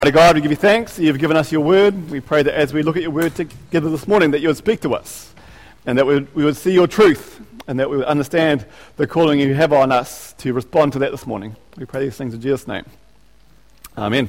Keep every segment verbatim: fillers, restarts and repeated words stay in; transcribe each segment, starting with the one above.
Father God, we give you thanks. You've given us your word. We pray that as we look at your word together this morning, that you would speak to us and that we would, we would see your truth and that we would understand the calling you have on us to respond to that this morning. We pray these things in Jesus' name. Amen.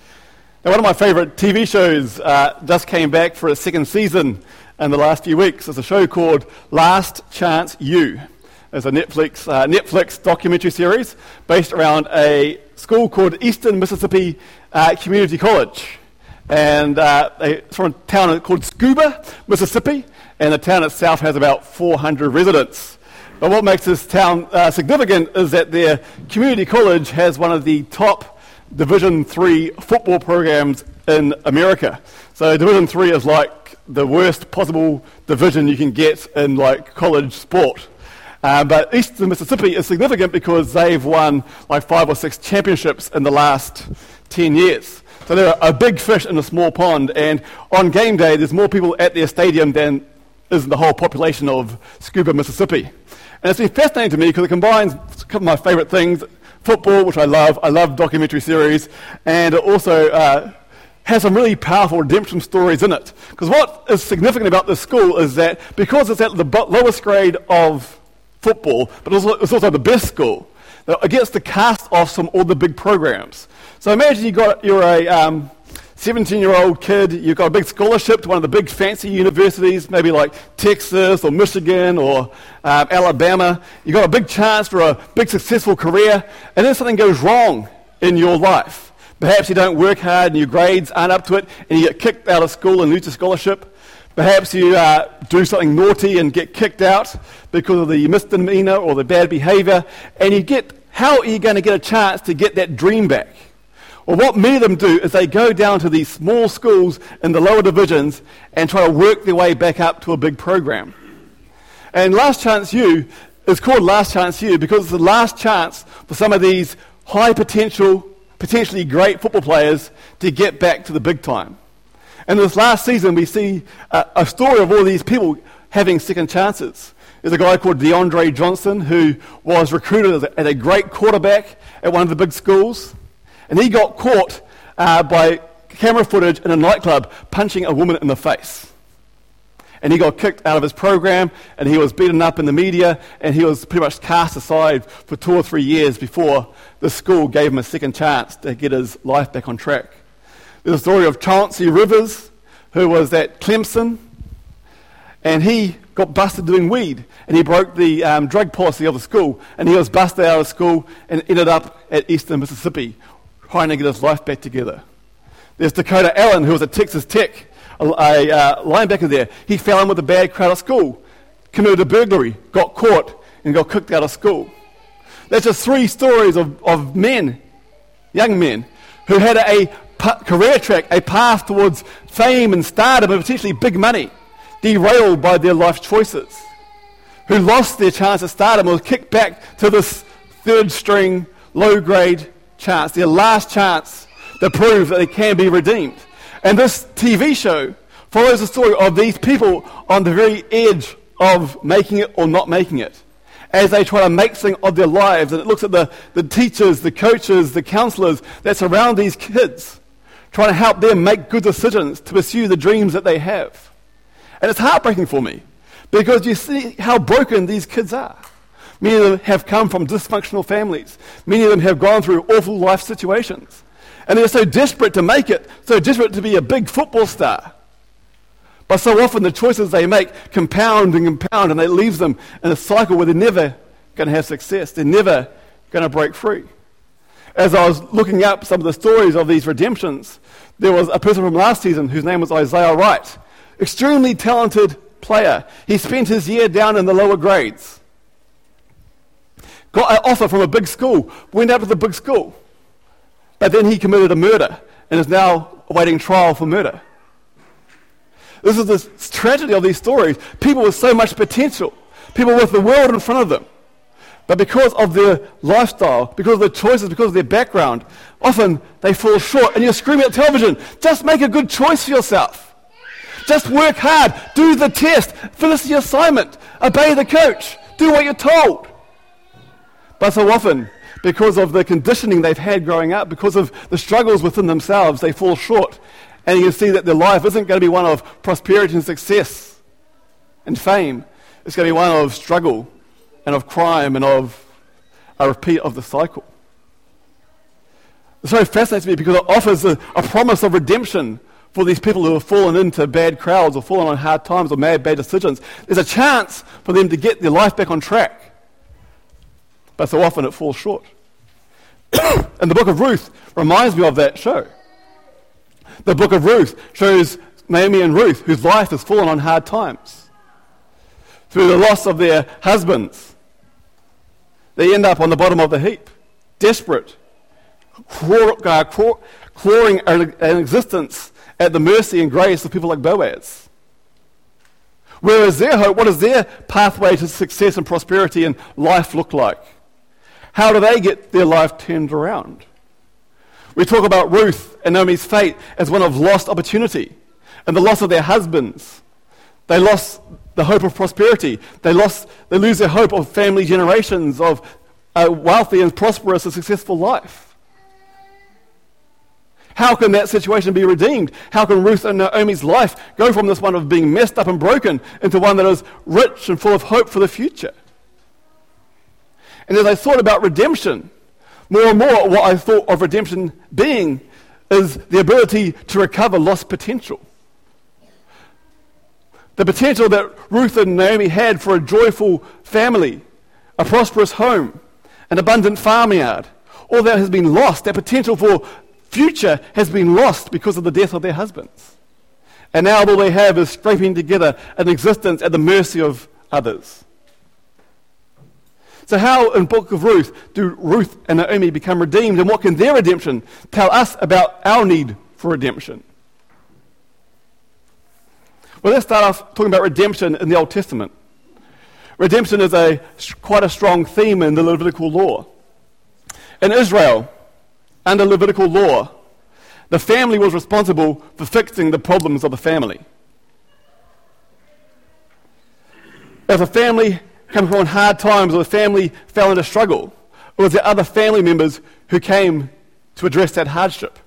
Now, one of my favourite T V shows uh, just came back for a second season in the last few weeks. It's a show called Last Chance U. It's a Netflix, uh, Netflix documentary series based around a school called Eastern Mississippi uh, Community College. And uh, they, it's from a town called Scooba, Mississippi, and the town itself has about four hundred residents. But what makes this town uh, significant is that their community college has one of the top Division three football programs in America. So Division three is like the worst possible division you can get in like college sport. Uh, but Eastern Mississippi is significant because they've won like five or six championships in the last ten years. So they're a big fish in a small pond, and on game day there's more people at their stadium than is the whole population of Scooba, Mississippi. And it's been fascinating to me because it combines a couple of my favourite things, football, which I love, I love documentary series, and it also uh, has some really powerful redemption stories in it. Because what is significant about this school is that because it's at the lowest grade of football, but also, it's also the best school, it gets to cast off some all the big programs. So imagine you got, you're a um, seventeen-year-old kid, you've got a big scholarship to one of the big fancy universities, maybe like Texas or Michigan or um, Alabama. You've got a big chance for a big successful career, and then something goes wrong in your life. Perhaps you don't work hard and your grades aren't up to it, and you get kicked out of school and lose your scholarship. Perhaps you uh, do something naughty and get kicked out because of the misdemeanor or the bad behavior, and you get, how are you going to get a chance to get that dream back? Well, what many of them do is they go down to these small schools in the lower divisions and try to work their way back up to a big program. And Last Chance U is called Last Chance U because it's the last chance for some of these high potential, potentially great football players to get back to the big time. And this last season, we see a, a story of all these people having second chances. There's a guy called DeAndre Johnson who was recruited as a, as a great quarterback at one of the big schools. And he got caught uh, by camera footage in a nightclub punching a woman in the face. And he got kicked out of his program, and he was beaten up in the media, and he was pretty much cast aside for two or three years before the school gave him a second chance to get his life back on track. There's a story of Chauncey Rivers, who was at Clemson, and he got busted doing weed, and he broke the um, drug policy of the school, and he was busted out of school and ended up at Eastern Mississippi, trying to get his life back together. There's Dakota Allen, who was at Texas Tech, a, a uh, linebacker there. He fell in with a bad crowd at school, committed a burglary, got caught, and got kicked out of school. That's just three stories of, of men, young men, who had a career track, a path towards fame and stardom and potentially big money, derailed by their life choices, who lost their chance at stardom and was kicked back to this third string, low grade chance, their last chance to prove that they can be redeemed. And this T V show follows the story of these people on the very edge of making it or not making it, as they try to make something of their lives. And it looks at the, the teachers, the coaches, the counselors that surround these kids, trying to help them make good decisions to pursue the dreams that they have. And it's heartbreaking for me, because you see how broken these kids are. Many of them have come from dysfunctional families. Many of them have gone through awful life situations. And they're so desperate to make it, so desperate to be a big football star. But so often the choices they make compound and compound, and it leaves them in a cycle where they're never going to have success. They're never going to break free. As I was looking up some of the stories of these redemptions, there was a person from last season whose name was Isaiah Wright. Extremely talented player. He spent his year down in the lower grades. Got an offer from a big school, went out to the big school, but then he committed a murder and is now awaiting trial for murder. This is the tragedy of these stories. People with so much potential, people with the world in front of them, but because of their lifestyle, because of their choices, because of their background, often they fall short, and you're screaming at television, just make a good choice for yourself. Just work hard, do the test, finish the assignment, obey the coach, do what you're told. But so often, because of the conditioning they've had growing up, because of the struggles within themselves, they fall short. And you can see that their life isn't going to be one of prosperity and success and fame. It's going to be one of struggle and of crime and of a repeat of the cycle. It so fascinates me because it offers a, a promise of redemption for these people who have fallen into bad crowds or fallen on hard times or made bad decisions. There's a chance for them to get their life back on track. But so often it falls short. And the book of Ruth reminds me of that show. The book of Ruth shows Naomi and Ruth, whose life has fallen on hard times. Through the loss of their husbands, they end up on the bottom of the heap, desperate, claw, uh, claw, clawing an, an existence at the mercy and grace of people like Boaz. Where is their hope? What does their pathway to success and prosperity and life look like? How do they get their life turned around? We talk about Ruth and Naomi's fate as one of lost opportunity and the loss of their husbands. They lost the hope of prosperity. They lost, they lose their hope of family generations, of a wealthy and prosperous and successful life. How can that situation be redeemed? How can Ruth and Naomi's life go from this one of being messed up and broken into one that is rich and full of hope for the future? And as I thought about redemption, more and more what I thought of redemption being is the ability to recover lost potential. The potential that Ruth and Naomi had for a joyful family, a prosperous home, an abundant farmyard, all that has been lost. That potential for future has been lost because of the death of their husbands. And now all they have is scraping together an existence at the mercy of others. So how in Book of Ruth do Ruth and Naomi become redeemed, and what can their redemption tell us about our need for redemption? Well, let's start off talking about redemption in the Old Testament. Redemption is a quite a strong theme in the Levitical law. In Israel, under Levitical law, the family was responsible for fixing the problems of the family. If a family came upon hard times or the family fell into struggle, it was the other family members who came to address that hardship.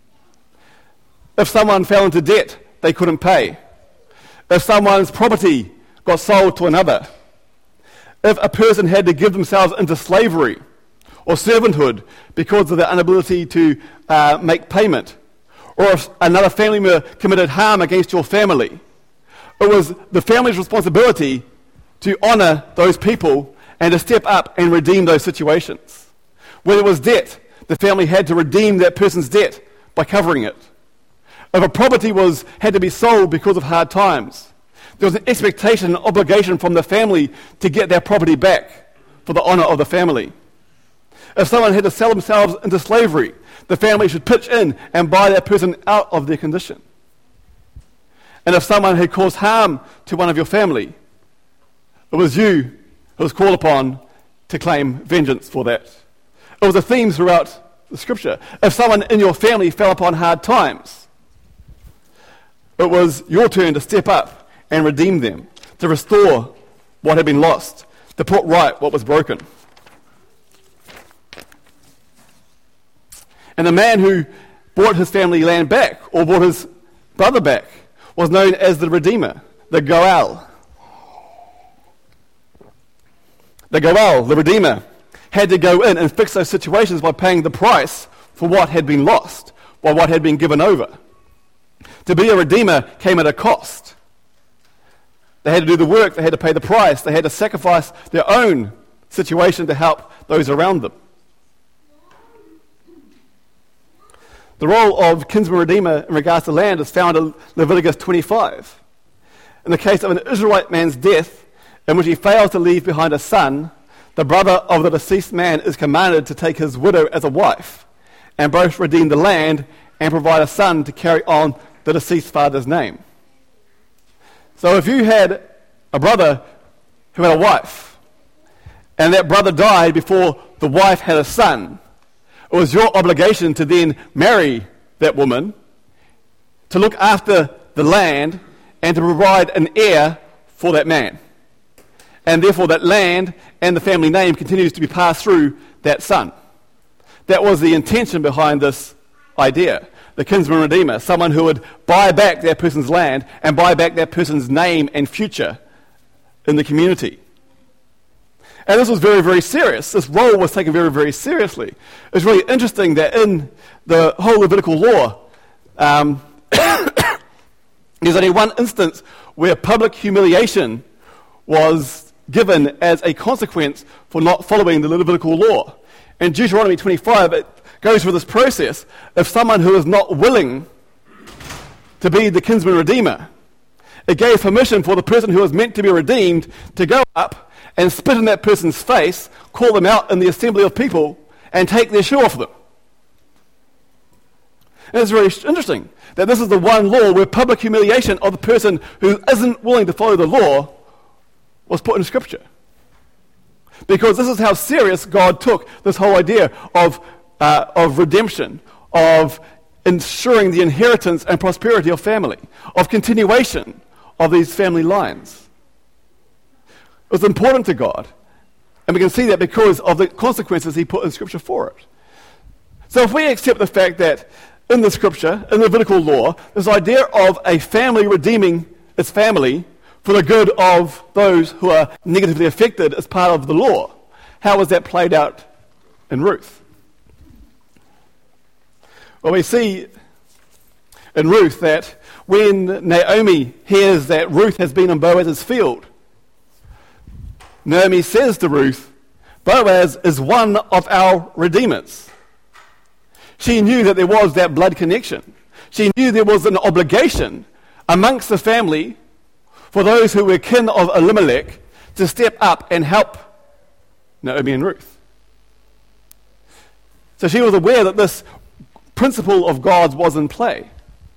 If someone fell into debt they couldn't pay, if someone's property got sold to another, if a person had to give themselves into slavery or servanthood because of their inability to uh, make payment, or if another family member committed harm against your family, it was the family's responsibility to honour those people and to step up and redeem those situations. When it was debt, the family had to redeem that person's debt by covering it. If a property was had to be sold because of hard times, there was an expectation and obligation from the family to get their property back for the honour of the family. If someone had to sell themselves into slavery, the family should pitch in and buy that person out of their condition. And if someone had caused harm to one of your family, it was you who was called upon to claim vengeance for that. It was a theme throughout the scripture. If someone in your family fell upon hard times, it was your turn to step up and redeem them, to restore what had been lost, to put right what was broken. And the man who bought his family land back, or bought his brother back, was known as the Redeemer, the Goel. The Goel, the Redeemer, had to go in and fix those situations by paying the price for what had been lost, by what had been given over. To be a Redeemer came at a cost. They had to do the work, they had to pay the price, they had to sacrifice their own situation to help those around them. The role of kinsman redeemer in regards to land is found in Leviticus twenty-five. In the case of an Israelite man's death, in which he fails to leave behind a son, the brother of the deceased man is commanded to take his widow as a wife, and both redeem the land and provide a son to carry on the deceased father's name. So if you had a brother who had a wife, and that brother died before the wife had a son, it was your obligation to then marry that woman, to look after the land, and to provide an heir for that man. And therefore that land and the family name continues to be passed through that son. That was the intention behind this idea. The kinsman redeemer, someone who would buy back that person's land and buy back that person's name and future in the community. And this was very, very serious. This role was taken very, very seriously. It's really interesting that in the whole Levitical law, um, there's only one instance where public humiliation was given as a consequence for not following the Levitical law. In Deuteronomy twenty-five, it goes through this process of someone who is not willing to be the kinsman redeemer. It gave permission for the person who was meant to be redeemed to go up and spit in that person's face, call them out in the assembly of people, and take their shoe off them. And it's very interesting that this is the one law where public humiliation of the person who isn't willing to follow the law was put in Scripture. Because this is how serious God took this whole idea of, uh, of redemption, of ensuring the inheritance and prosperity of family, of continuation of these family lines. It was important to God. And we can see that because of the consequences he put in Scripture for it. So if we accept the fact that in the Scripture, in the Levitical law, this idea of a family redeeming its family for the good of those who are negatively affected as part of the law, how was that played out in Ruth? Well, we see in Ruth that when Naomi hears that Ruth has been in Boaz's field, Naomi says to Ruth, Boaz is one of our redeemers. She knew that there was that blood connection. She knew there was an obligation amongst the family for those who were kin of Elimelech to step up and help Naomi and Ruth. So she was aware that this principle of God's was in play.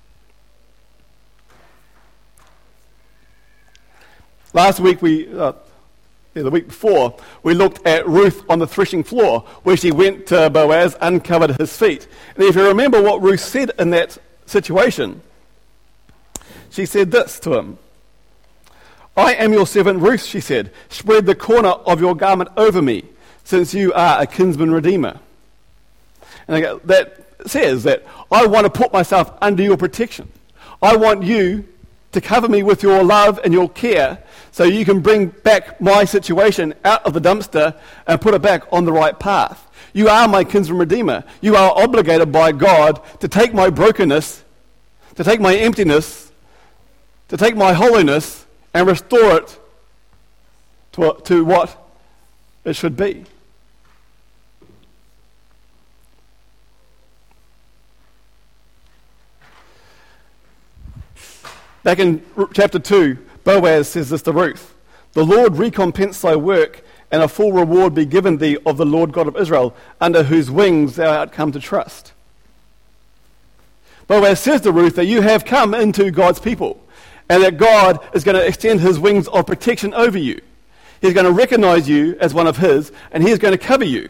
Last week, we, uh, yeah, the week before, we looked at Ruth on the threshing floor, where she went to Boaz, uncovered his feet. And if you remember what Ruth said in that situation, she said this to him. I am your servant Ruth, she said. Spread the corner of your garment over me, since you are a kinsman redeemer. And that says that I want to put myself under your protection. I want you to cover me with your love and your care so you can bring back my situation out of the dumpster and put it back on the right path. You are my kinsman redeemer. You are obligated by God to take my brokenness, to take my emptiness, to take my holiness and restore it to, to what it should be. Back in chapter two, Boaz says this to Ruth, the Lord recompense thy work, and a full reward be given thee of the Lord God of Israel, under whose wings thou art come to trust. Boaz says to Ruth that you have come into God's people, and that God is going to extend his wings of protection over you. He's going to recognize you as one of his, and he's going to cover you.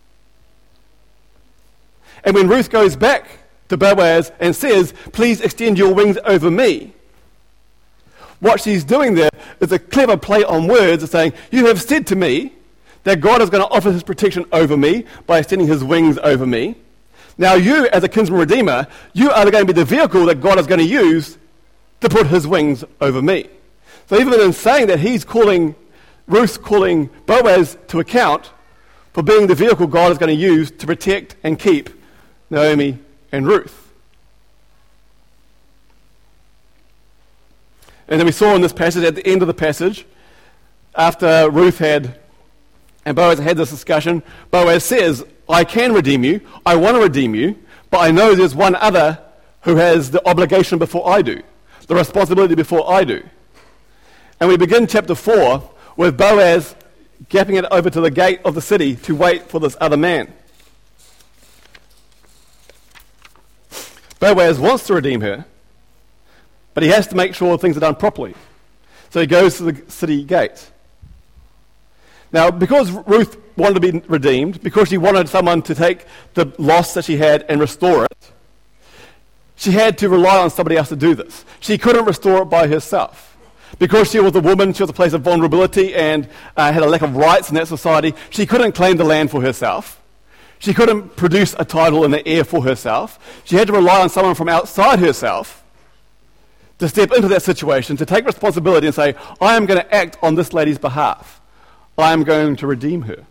And when Ruth goes back to Boaz and says, please extend your wings over me, what she's doing there is a clever play on words of saying, you have said to me that God is going to offer his protection over me by extending his wings over me. Now you, as a kinsman redeemer, you are going to be the vehicle that God is going to use to put his wings over me. So even in saying that he's calling, Ruth's calling Boaz to account for being the vehicle God is going to use to protect and keep Naomi and Ruth. And then we saw in this passage, at the end of the passage, after Ruth had, and Boaz had this discussion, Boaz says, I can redeem you, I want to redeem you, but I know there's one other who has the obligation before I do, the responsibility before I do. And we begin chapter four with Boaz gapping it over to the gate of the city to wait for this other man. Boaz wants to redeem her, but he has to make sure things are done properly. So he goes to the city gate. Now, because Ruth wanted to be redeemed, because she wanted someone to take the loss that she had and restore it, she had to rely on somebody else to do this. She couldn't restore it by herself. Because she was a woman, she was a place of vulnerability and uh, had a lack of rights in that society, she couldn't claim the land for herself. She couldn't produce a title and an heir for herself. She had to rely on someone from outside herself to step into that situation, to take responsibility and say, I am going to act on this lady's behalf. I am going to redeem her.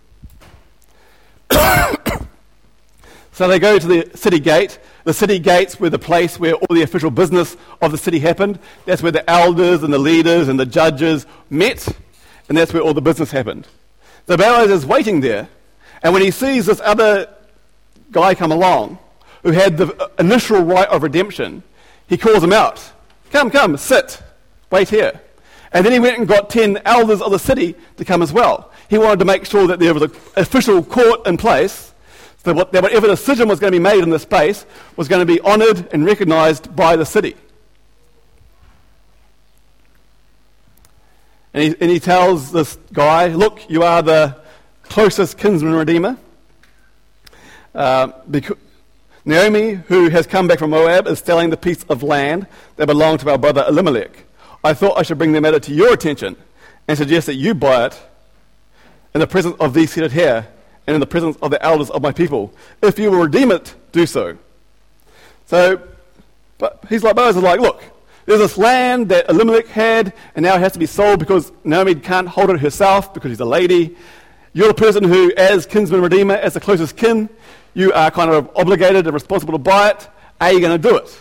So they go to the city gate. The city gates were the place where all the official business of the city happened. That's where the elders and the leaders and the judges met, and that's where all the business happened. So Boaz is waiting there, and when he sees this other guy come along who had the initial right of redemption, he calls him out. Come, come, sit, wait here. And then he went and got ten elders of the city to come as well. He wanted to make sure that there was an official court in place, so that whatever decision was going to be made in this space was going to be honoured and recognised by the city. And he, and he tells this guy, look, you are the closest kinsman redeemer. Uh, because Naomi, who has come back from Moab, is selling the piece of land that belonged to our brother Elimelech. I thought I should bring the matter to your attention and suggest that you buy it in the presence of these seated here and in the presence of the elders of my people. If you will redeem it, do so. So, but he's like, Boaz is like, look, there's this land that Elimelech had, and now it has to be sold because Naomi can't hold it herself because she's a lady. You're the person who, as kinsman redeemer, as the closest kin, you are kind of obligated and responsible to buy it. Are you going to do it?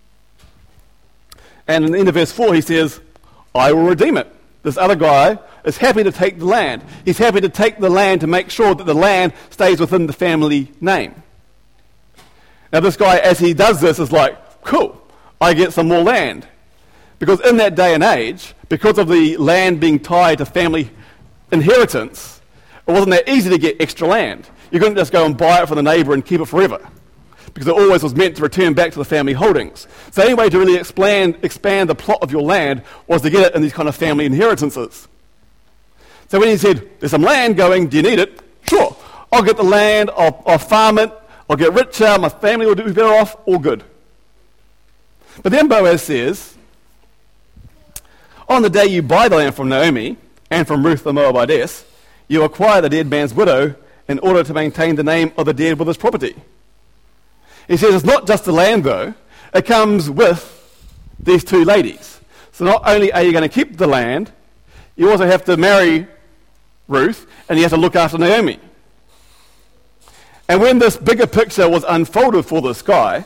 And in the end of verse four, he says, I will redeem it. This other guy is happy to take the land. He's happy to take the land to make sure that the land stays within the family name. Now this guy, as he does this, is like, cool, I get some more land. Because in that day and age, because of the land being tied to family inheritance, it wasn't that easy to get extra land. You couldn't just go and buy it from the neighbour and keep it forever, because it always was meant to return back to the family holdings. So the only way to really expand, expand the plot of your land was to get it in these kind of family inheritances. So when he said, there's some land going, do you need it? Sure, I'll get the land, I'll, I'll farm it, I'll get richer, my family will do better off, all good. But then Boaz says, on the day you buy the land from Naomi and from Ruth the Moabitess, you acquire the dead man's widow in order to maintain the name of the dead with his property. He says it's not just the land, though. It comes with these two ladies. So not only are you going to keep the land, you also have to marry Ruth, and you have to look after Naomi. And when this bigger picture was unfolded for this guy,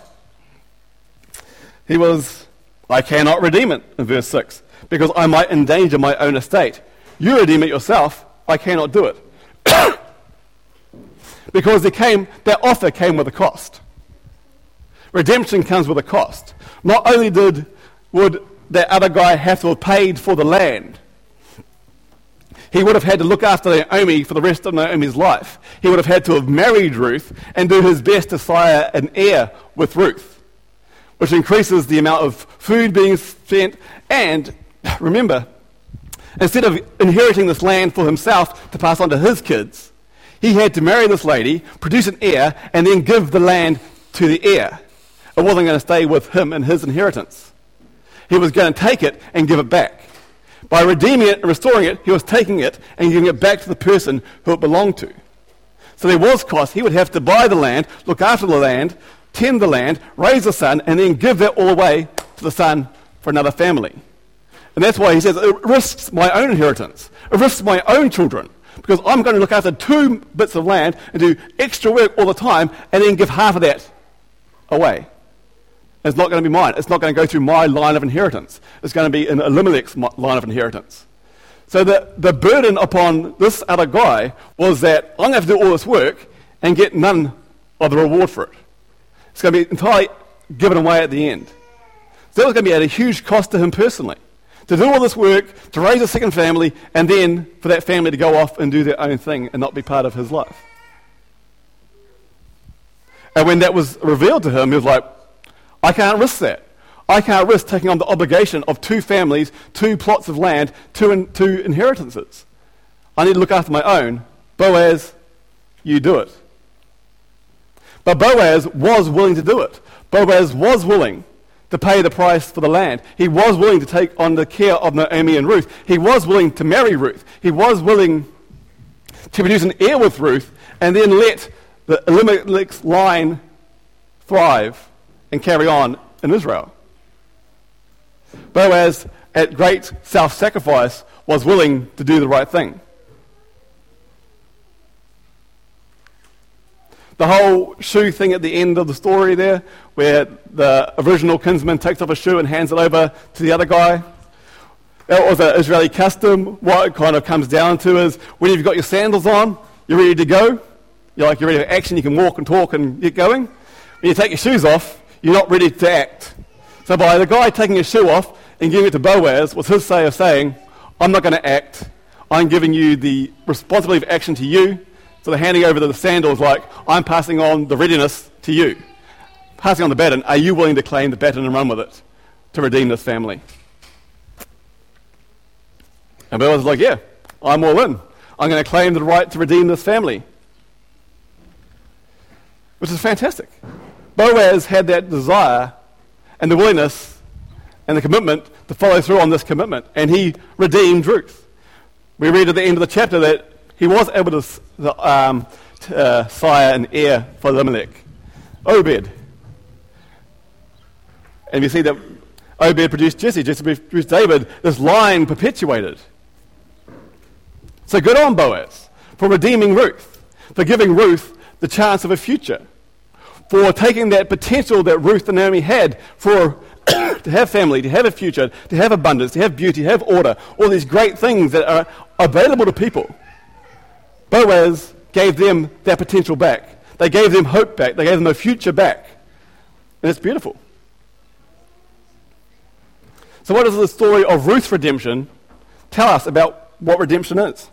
he was, I cannot redeem it, in verse six, because I might endanger my own estate. You redeem it yourself, I cannot do it. Because there came, that offer came with a cost. Redemption comes with a cost. Not only did would that other guy have to have paid for the land, he would have had to look after Naomi for the rest of Naomi's life. He would have had to have married Ruth and do his best to sire an heir with Ruth, which increases the amount of food being spent. And remember, instead of inheriting this land for himself to pass on to his kids, he had to marry this lady, produce an heir, and then give the land to the heir. It wasn't going to stay with him and his inheritance. He was going to take it and give it back. By redeeming it and restoring it, he was taking it and giving it back to the person who it belonged to. So there was cost. He would have to buy the land, look after the land, tend the land, raise the son, and then give that all away to the son for another family. And that's why he says, it risks my own inheritance. It risks my own children. Because I'm going to look after two bits of land and do extra work all the time and then give half of that away. It's not going to be mine. It's not going to go through my line of inheritance. It's going to be in Elimelech's line of inheritance. So the, the burden upon this other guy was that I'm going to have to do all this work and get none of the reward for it. It's going to be entirely given away at the end. So that was going to be at a huge cost to him personally. To do all this work, to raise a second family, and then for that family to go off and do their own thing and not be part of his life. And when that was revealed to him, he was like, I can't risk that. I can't risk taking on the obligation of two families, two plots of land, two, in, two inheritances. I need to look after my own. Boaz, you do it. But Boaz was willing to do it. Boaz was willing to pay the price for the land. He was willing to take on the care of Naomi and Ruth. He was willing to marry Ruth. He was willing to produce an heir with Ruth and then let the Elimelech's line thrive and carry on in Israel. Boaz, at great self-sacrifice, was willing to do the right thing. The whole shoe thing at the end of the story there, where the original kinsman takes off a shoe and hands it over to the other guy, that was an Israeli custom. What it kind of comes down to is, when you've got your sandals on, you're ready to go. You're like, you're ready for action, you can walk and talk and get going. When you take your shoes off, you're not ready to act. So by the guy taking his shoe off and giving it to Boaz was his way of saying, I'm not going to act. I'm giving you the responsibility of action to you. So the handing over the sandals, like, I'm passing on the readiness to you. Passing on the baton, are you willing to claim the baton and run with it to redeem this family? And Boaz was like, yeah, I'm all in. I'm going to claim the right to redeem this family. Which is fantastic. Boaz had that desire and the willingness and the commitment to follow through on this commitment. And he redeemed Ruth. We read at the end of the chapter that he was able to um, uh, sire an heir for Elimelech, Obed. And we see that Obed produced Jesse, Jesse produced David, this line perpetuated. So good on Boaz for redeeming Ruth, for giving Ruth the chance of a future, for taking that potential that Ruth and Naomi had for to have family, to have a future, to have abundance, to have beauty, to have order, all these great things that are available to people. Boaz gave them that potential back. They gave them hope back. They gave them a future back. And it's beautiful. So what does the story of Ruth's redemption tell us about what redemption is?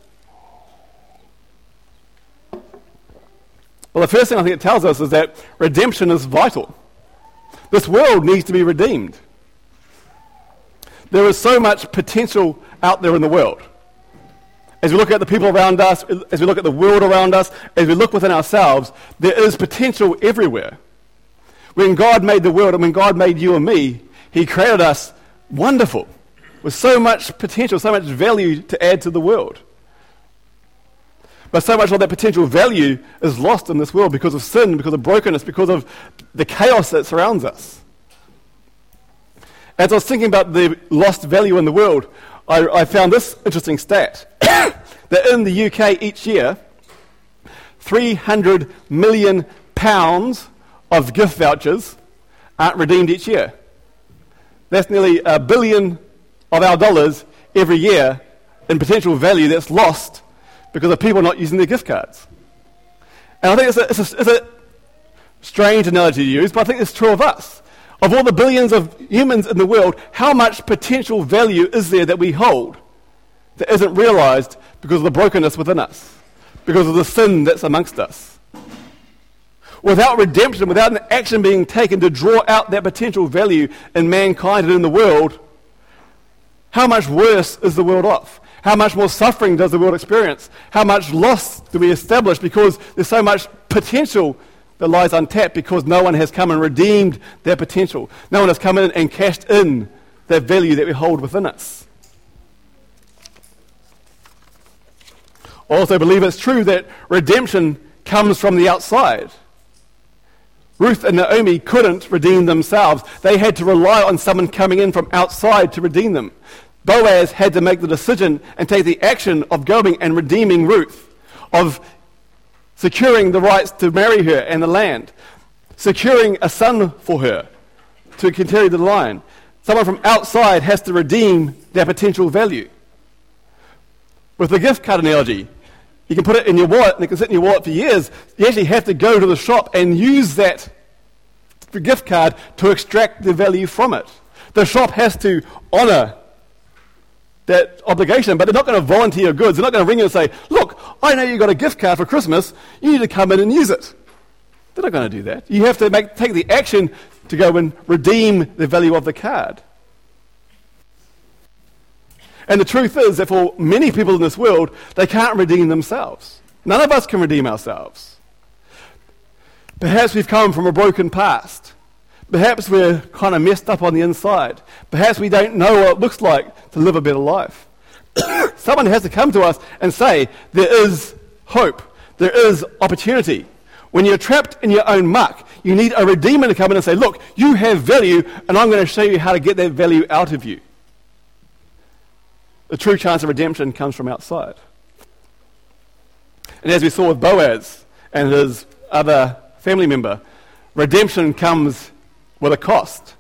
Well, the first thing I think it tells us is that redemption is vital. This world needs to be redeemed. There is so much potential out there in the world. As we look at the people around us, as we look at the world around us, as we look within ourselves, there is potential everywhere. When God made the world and when God made you and me, He created us wonderful, with so much potential, so much value to add to the world. But so much of that potential value is lost in this world because of sin, because of brokenness, because of the chaos that surrounds us. As I was thinking about the lost value in the world, I, I found this interesting stat, that in the U K each year, three hundred million pounds of gift vouchers aren't redeemed each year. That's nearly a billion of our dollars every year in potential value that's lost because of people not using their gift cards. And I think it's a, it's a, it's a strange analogy to use, but I think it's true of us. Of all the billions of humans in the world, how much potential value is there that we hold that isn't realized because of the brokenness within us, because of the sin that's amongst us? Without redemption, without an action being taken to draw out that potential value in mankind and in the world, how much worse is the world off? How much more suffering does the world experience? How much loss do we establish because there's so much potential that lies untapped because no one has come and redeemed that potential. No one has come in and cashed in that value that we hold within us. I also believe it's true that redemption comes from the outside. Ruth and Naomi couldn't redeem themselves. They had to rely on someone coming in from outside to redeem them. Boaz had to make the decision and take the action of going and redeeming Ruth, of securing the rights to marry her and the land, securing a son for her to continue the line. Someone from outside has to redeem their potential value. With the gift card analogy, you can put it in your wallet and it can sit in your wallet for years. You actually have to go to the shop and use that gift card to extract the value from it. The shop has to honour that obligation, but they're not going to volunteer goods. They're not going to ring you and say, look, I know you got a gift card for Christmas, you need to come in and use it. They're not going to do that. You have to make, take the action to go and redeem the value of the card. And the truth is that for many people in this world, they can't redeem themselves. None of us can redeem ourselves. Perhaps we've come from a broken past. Perhaps we're kind of messed up on the inside. Perhaps we don't know what it looks like to live a better life. Someone has to come to us and say, there is hope. There is opportunity. When you're trapped in your own muck, you need a redeemer to come in and say, look, you have value, and I'm going to show you how to get that value out of you. The true chance of redemption comes from outside. And as we saw with Boaz and his other family member, redemption comes with a cost.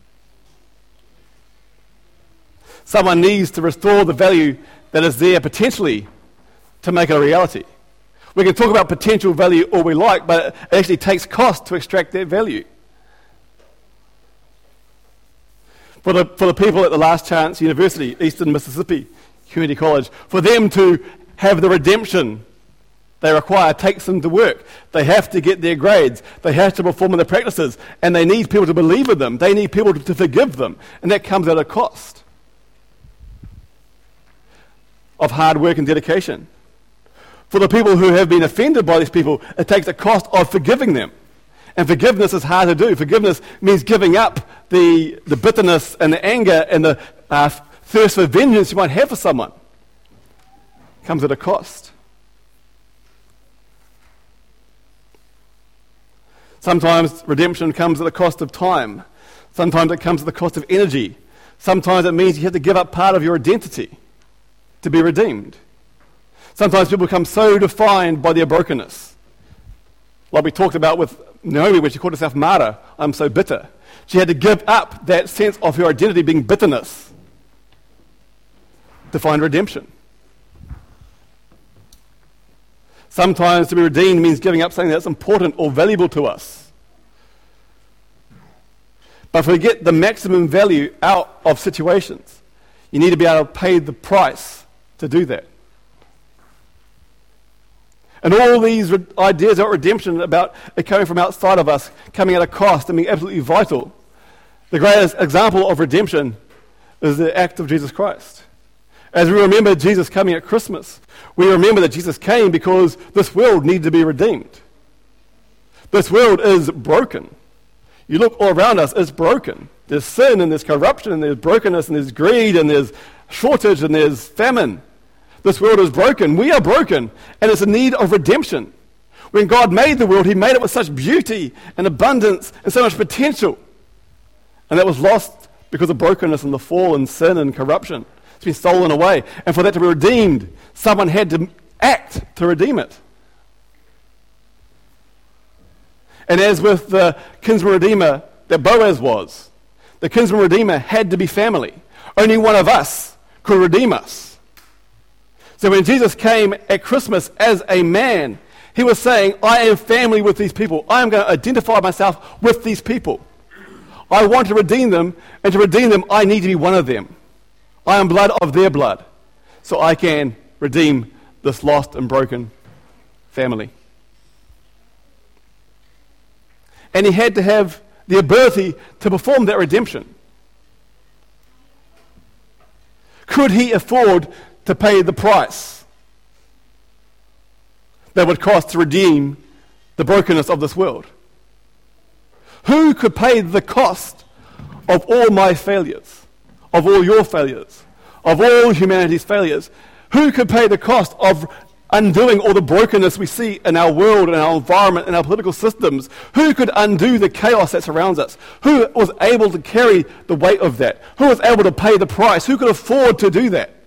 Someone needs to restore the value that is there potentially to make it a reality. We can talk about potential value all we like, but it actually takes cost to extract that value. For the, for the people at the Last Chance University, Eastern Mississippi Community College, for them to have the redemption they require takes them to work. They have to get their grades. They have to perform in the practices. And they need people to believe in them. They need people to, to forgive them. And that comes at a cost of hard work and dedication. For the people who have been offended by these people, it takes a cost of forgiving them. And forgiveness is hard to do. Forgiveness means giving up the, the bitterness and the anger and the uh, thirst for vengeance you might have for someone. It comes at a cost. Sometimes redemption comes at the cost of time. Sometimes it comes at the cost of energy. Sometimes it means you have to give up part of your identity to be redeemed. Sometimes people become so defined by their brokenness. Like we talked about with Naomi when she called herself Mara, I'm so bitter. She had to give up that sense of her identity being bitterness to find redemption. Sometimes to be redeemed means giving up something that's important or valuable to us. But if we get the maximum value out of situations, you need to be able to pay the price to do that. And all these re- ideas about redemption, about it coming from outside of us, coming at a cost and being absolutely vital. The greatest example of redemption is the act of Jesus Christ. As we remember Jesus coming at Christmas, we remember that Jesus came because this world needed to be redeemed. This world is broken. You look all around us, it's broken. There's sin and there's corruption and there's brokenness and there's greed and there's shortage and there's famine. This world is broken. We are broken, and it's in need of redemption. When God made the world, he made it with such beauty and abundance and so much potential. And that was lost because of brokenness and the fall and sin and corruption. It's been stolen away. And for that to be redeemed, someone had to act to redeem it. And as with the kinsman redeemer that Boaz was, the kinsman redeemer had to be family. Only one of us could redeem us. So when Jesus came at Christmas as a man, he was saying, I am family with these people. I am going to identify myself with these people. I want to redeem them, and to redeem them, I need to be one of them. I am blood of their blood, so I can redeem this lost and broken family. And he had to have the ability to perform that redemption. Could he afford to pay the price that would cost to redeem the brokenness of this world? Who could pay the cost of all my failures, of all your failures, of all humanity's failures? Who could pay the cost of undoing all the brokenness we see in our world, in our environment, in our political systems? Who could undo the chaos that surrounds us? Who was able to carry the weight of that? Who was able to pay the price? Who could afford to do that?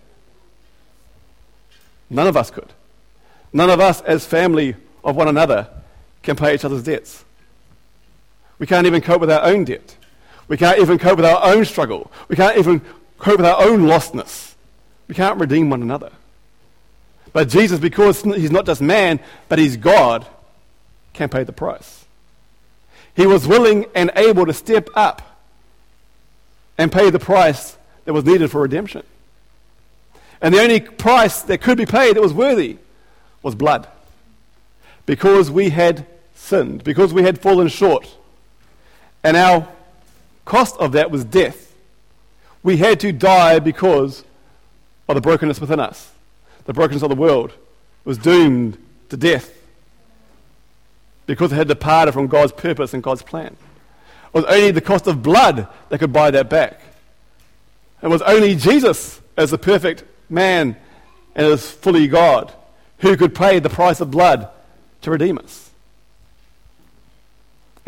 None of us could. None of us as family of one another can pay each other's debts. We can't even cope with our own debt. We can't even cope with our own struggle. We can't even cope with our own lostness. We can't redeem one another. But Jesus, because he's not just man, but he's God, can pay the price. He was willing and able to step up and pay the price that was needed for redemption. And the only price that could be paid that was worthy was blood. Because we had sinned, because we had fallen short. And our cost of that was death. We had to die because of the brokenness within us. The brokenness of the world was doomed to death because it had departed from God's purpose and God's plan. It was only the cost of blood that could buy that back. It was only Jesus, as the perfect man and as fully God, who could pay the price of blood to redeem us.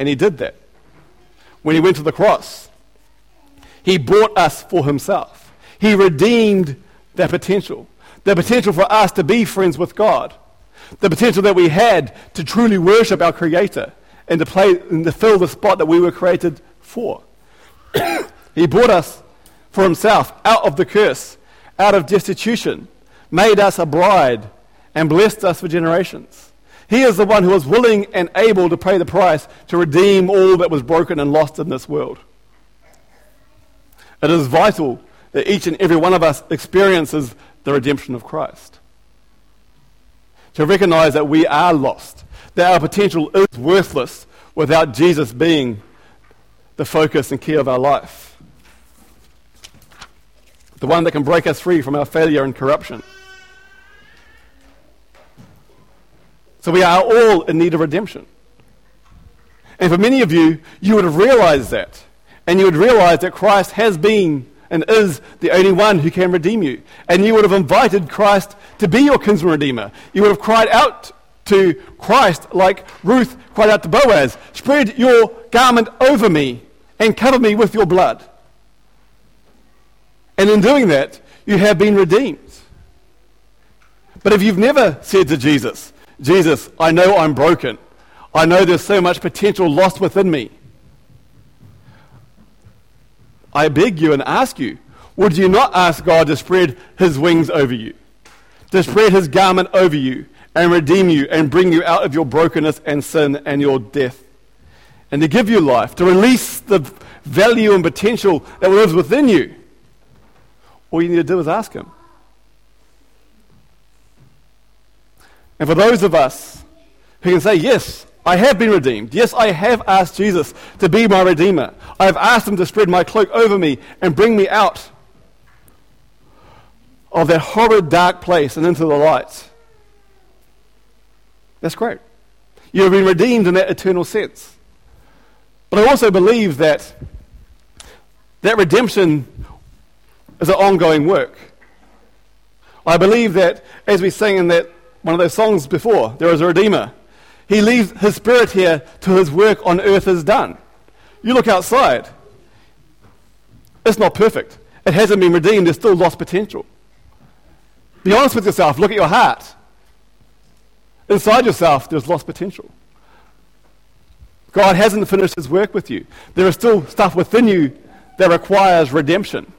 And he did that. When he went to the cross, he bought us for himself. He redeemed that potential. The potential for us to be friends with God. The potential that we had to truly worship our Creator and to play and to fill the spot that we were created for. He bought us for himself out of the curse, out of destitution, made us a bride, and blessed us for generations. He is the one who was willing and able to pay the price to redeem all that was broken and lost in this world. It is vital that each and every one of us experiences the redemption of Christ. To recognize that we are lost, that our potential is worthless without Jesus being the focus and key of our life. The one that can break us free from our failure and corruption. So we are all in need of redemption. And for many of you, you would have realized that. And you would realize that Christ has been and is the only one who can redeem you. And you would have invited Christ to be your kinsman redeemer. You would have cried out to Christ like Ruth cried out to Boaz, "Spread your garment over me and cover me with your blood." And in doing that, you have been redeemed. But if you've never said to Jesus, "Jesus, I know I'm broken. I know there's so much potential lost within me," I beg you and ask you, would you not ask God to spread his wings over you, to spread his garment over you and redeem you and bring you out of your brokenness and sin and your death, and to give you life, to release the value and potential that lives within you? All you need to do is ask him. And for those of us who can say, "Yes, I have been redeemed. Yes, I have asked Jesus to be my Redeemer. I have asked him to spread my cloak over me and bring me out of that horrid dark place and into the light." That's great. You have been redeemed in that eternal sense. But I also believe that that redemption is an ongoing work. I believe that, as we sang in that one of those songs before, there is a Redeemer. He leaves his spirit here till his work on earth is done. You look outside. It's not perfect. It hasn't been redeemed. There's still lost potential. Be honest with yourself. Look at your heart. Inside yourself, there's lost potential. God hasn't finished his work with you. There is still stuff within you that requires redemption.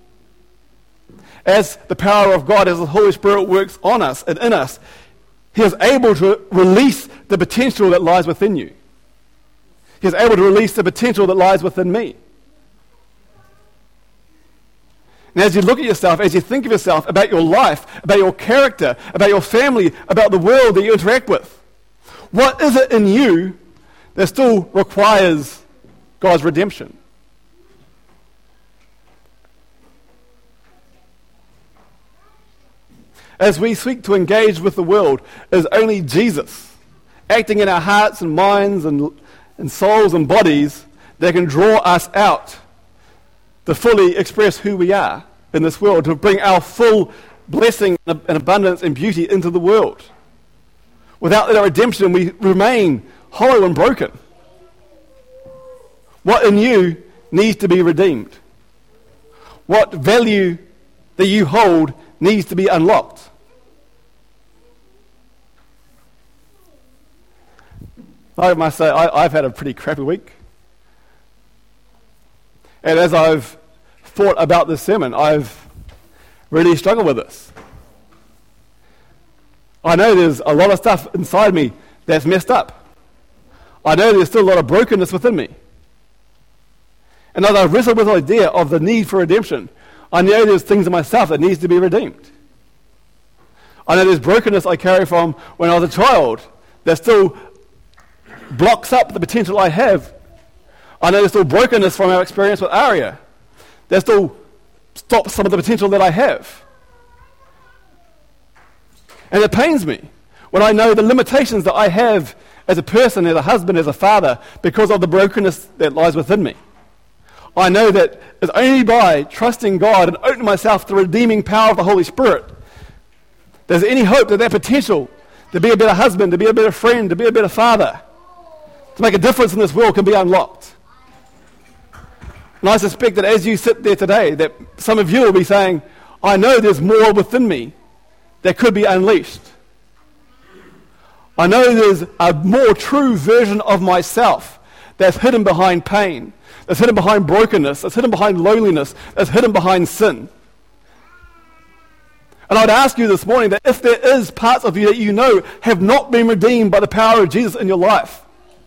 As the power of God, as the Holy Spirit works on us and in us, he is able to release the potential that lies within you. He is able to release the potential that lies within me. And as you look at yourself, as you think of yourself, about your life, about your character, about your family, about the world that you interact with, what is it in you that still requires God's redemption? As we seek to engage with the world, it is only Jesus acting in our hearts and minds and, and souls and bodies that can draw us out to fully express who we are in this world, to bring our full blessing and abundance and beauty into the world. Without that redemption, we remain hollow and broken. What in you needs to be redeemed? What value that you hold needs to be unlocked? I must say, I, I've had a pretty crappy week. And as I've thought about this sermon, I've really struggled with this. I know there's a lot of stuff inside me that's messed up. I know there's still a lot of brokenness within me. And as I've wrestled with the idea of the need for redemption, I know there's things in myself that needs to be redeemed. I know there's brokenness I carry from when I was a child that still blocks up the potential I have. I know there's still brokenness from our experience with Aria that still stops some of the potential that I have. And it pains me when I know the limitations that I have as a person, as a husband, as a father, because of the brokenness that lies within me. I know that it's only by trusting God and opening myself to the redeeming power of the Holy Spirit there's any hope that that potential to be a better husband, to be a better friend, to be a better father, to make a difference in this world can be unlocked. And I suspect that as you sit there today, that some of you will be saying, I know there's more within me that could be unleashed. I know there's a more true version of myself that's hidden behind pain, that's hidden behind brokenness, that's hidden behind loneliness, that's hidden behind sin. And I'd ask you this morning that if there is parts of you that you know have not been redeemed by the power of Jesus in your life,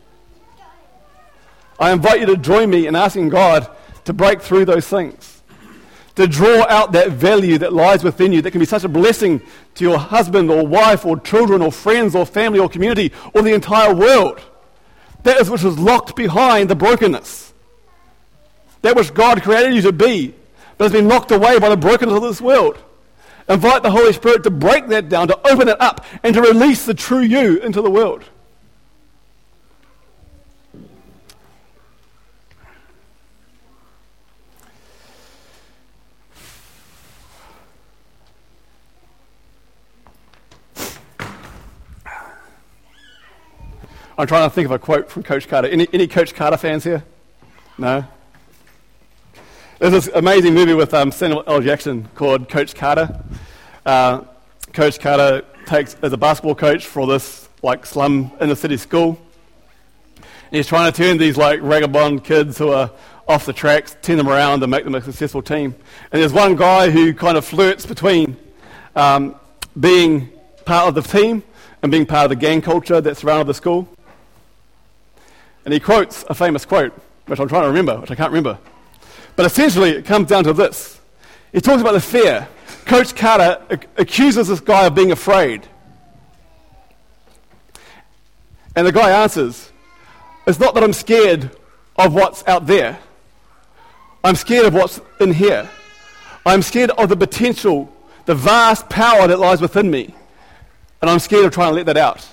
I invite you to join me in asking God to break through those things, to draw out that value that lies within you that can be such a blessing to your husband or wife or children or friends or family or community or the entire world. That is which is locked behind the brokenness. That which God created you to be, but has been locked away by the brokenness of this world. Invite the Holy Spirit to break that down, to open it up, and to release the true you into the world. I'm trying to think of a quote from Coach Carter. Any, any Coach Carter fans here? No? There's this amazing movie with um, Samuel L. Jackson called Coach Carter. Uh, coach Carter takes as a basketball coach for this like slum inner city school. And he's trying to turn these like vagabond kids who are off the tracks, turn them around and make them a successful team. And there's one guy who kind of flirts between um, being part of the team and being part of the gang culture that surrounded the school. And he quotes a famous quote, which I'm trying to remember, which I can't remember. But essentially, it comes down to this. He talks about the fear. Coach Carter ac- accuses this guy of being afraid. And the guy answers, it's not that I'm scared of what's out there. I'm scared of what's in here. I'm scared of the potential, the vast power that lies within me. And I'm scared of trying to let that out.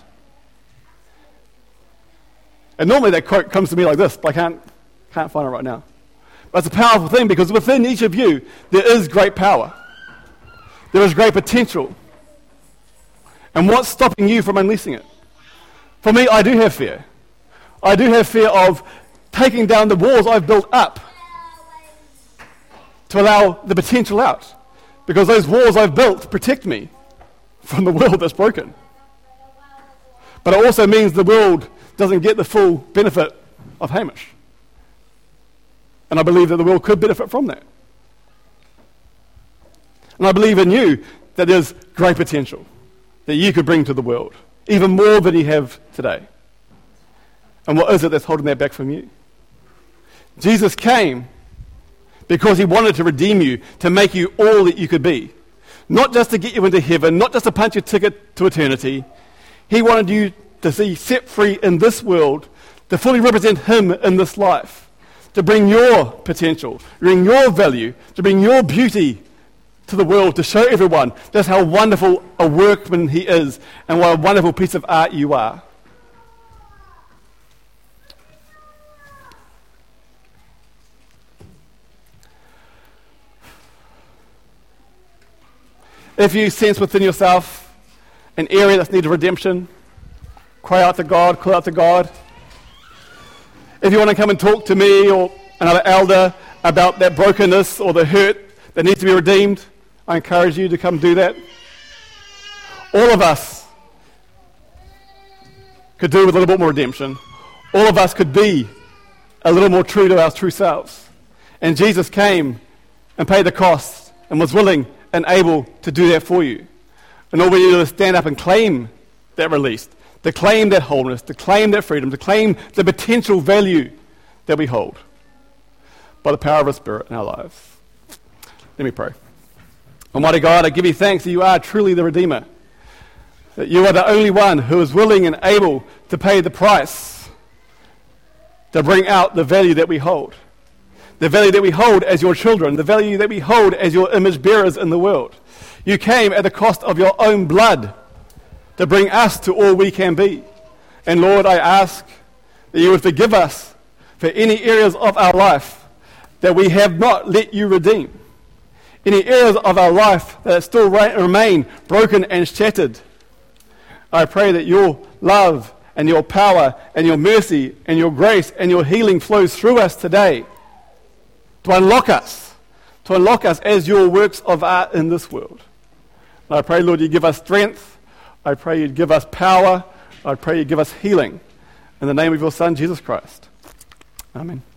And normally that quote comes to me like this, but I can't, can't find it right now. But it's a powerful thing because within each of you, there is great power. There is great potential. And what's stopping you from unleashing it? For me, I do have fear. I do have fear of taking down the walls I've built up to allow the potential out. Because those walls I've built protect me from the world that's broken. But it also means the world doesn't get the full benefit of Hamish. And I believe that the world could benefit from that. And I believe in you that there's great potential that you could bring to the world, even more than you have today. And what is it that's holding that back from you? Jesus came because he wanted to redeem you, to make you all that you could be. Not just to get you into heaven, not just to punch your ticket to eternity. He wanted you to see set free in this world, to fully represent him in this life, to bring your potential, bring your value, to bring your beauty to the world, to show everyone just how wonderful a workman he is and what a wonderful piece of art you are. If you sense within yourself an area that needs redemption, cry out to God, call out to God. If you want to come and talk to me or another elder about that brokenness or the hurt that needs to be redeemed, I encourage you to come do that. All of us could do with a little bit more redemption. All of us could be a little more true to our true selves. And Jesus came and paid the cost and was willing and able to do that for you. And all we need to do is stand up and claim that release, to claim that wholeness, to claim that freedom, to claim the potential value that we hold by the power of the Spirit in our lives. Let me pray. Almighty God, I give you thanks that you are truly the Redeemer, that you are the only one who is willing and able to pay the price to bring out the value that we hold. The value that we hold as your children, the value that we hold as your image bearers in the world. You came at the cost of your own blood to bring us to all we can be. And Lord, I ask that you would forgive us for any areas of our life that we have not let you redeem. Any areas of our life that still remain broken and shattered. I pray that your love and your power and your mercy and your grace and your healing flows through us today to unlock us, to unlock us as your works of art in this world. And I pray, Lord, you give us strength. I pray you'd give us power. I pray you give us healing. In the name of your Son, Jesus Christ. Amen.